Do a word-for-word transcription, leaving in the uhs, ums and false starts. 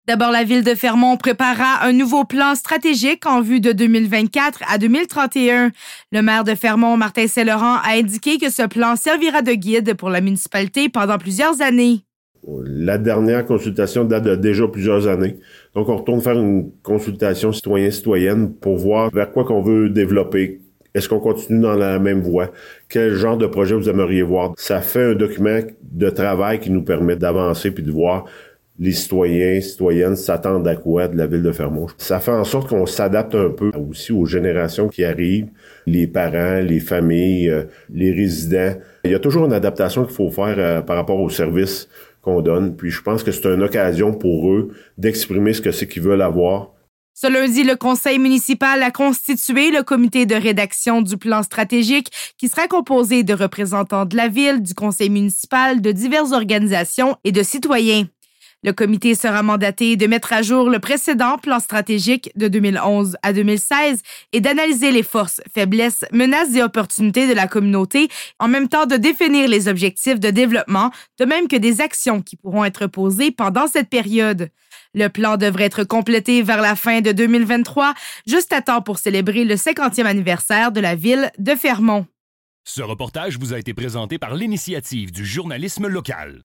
D'abord, la Ville de Fermont préparera un nouveau plan stratégique en vue de deux mille vingt-quatre à deux mille trente et un. Le maire de Fermont, Martin Saint-Laurent, a indiqué que ce plan servira de guide pour la municipalité pendant plusieurs années. La dernière consultation date de déjà plusieurs années. Donc, on retourne faire une consultation citoyen-citoyenne pour voir vers quoi qu'on veut développer. Est-ce qu'on continue dans la même voie? Quel genre de projet vous aimeriez voir? Ça fait un document de travail qui nous permet d'avancer puis de voir les citoyens, citoyennes s'attendent à quoi de la Ville de Fermont. Ça fait en sorte qu'on s'adapte un peu aussi aux générations qui arrivent, les parents, les familles, les résidents. Il y a toujours une adaptation qu'il faut faire euh, par rapport aux services qu'on donne. Puis je pense que c'est une occasion pour eux d'exprimer ce que c'est qu'ils veulent avoir. Ce lundi, le conseil municipal a constitué le comité de rédaction du plan stratégique qui sera composé de représentants de la ville, du conseil municipal, de diverses organisations et de citoyens. Le comité sera mandaté de mettre à jour le précédent plan stratégique de deux mille onze à deux mille seize et d'analyser les forces, faiblesses, menaces et opportunités de la communauté, en même temps de définir les objectifs de développement, de même que des actions qui pourront être posées pendant cette période. Le plan devrait être complété vers la fin de deux mille vingt-trois, juste à temps pour célébrer le cinquantième anniversaire de la ville de Fermont. Ce reportage vous a été présenté par l'Initiative du journalisme local.